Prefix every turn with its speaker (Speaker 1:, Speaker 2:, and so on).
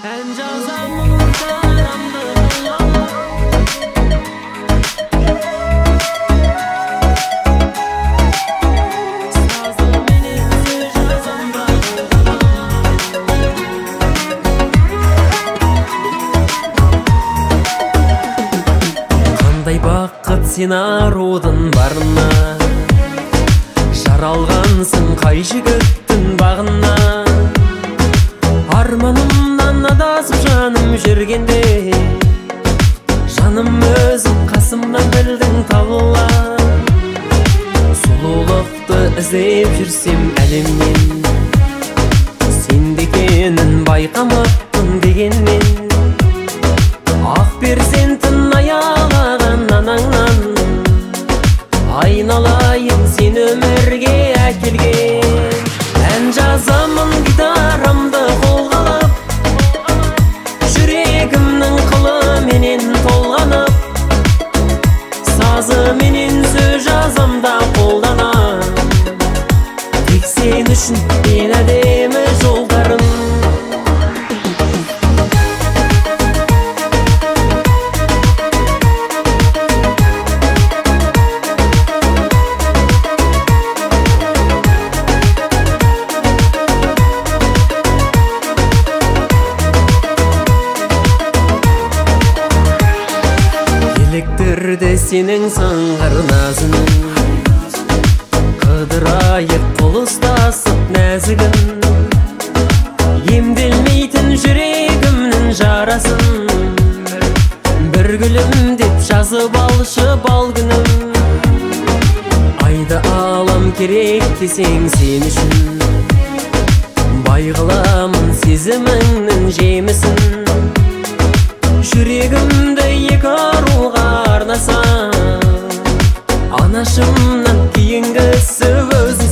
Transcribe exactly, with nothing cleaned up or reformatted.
Speaker 1: En жазамын тарамды Сазы менен сөз жазамда Қандай бақыт сен арудың барына Жаралғансың қай жігіттің бағына Арманымнан адасып жаным жүргенде Жаным өзің қасымнан білдің табыла Сұлулықты іздеп жүрсем әлемнен Сенде екенін байқамаппын дегенмен Ақ перзентін аялаған анаңнан Айналайын сен өмірге әкелген Ән жазамын гитарамды қолға алып Жүрегімнің қылы менен толғанып Сазы менен сөз жазамда қолданам Тек сен үшін мен әдемі жолдарым Еліктірді сенің сыңғыр назың Қыдырайық қол ұстасып нәзігін Емделмейтін жүрегімнің жарасын Бір гүлім деп жазып алшы бал күнім Айды алам керек десең сен үшін Бай қыламын сезіміңнің жемісін Жүрегімді екі аруға арнасам Анашымнан кейінгісі өз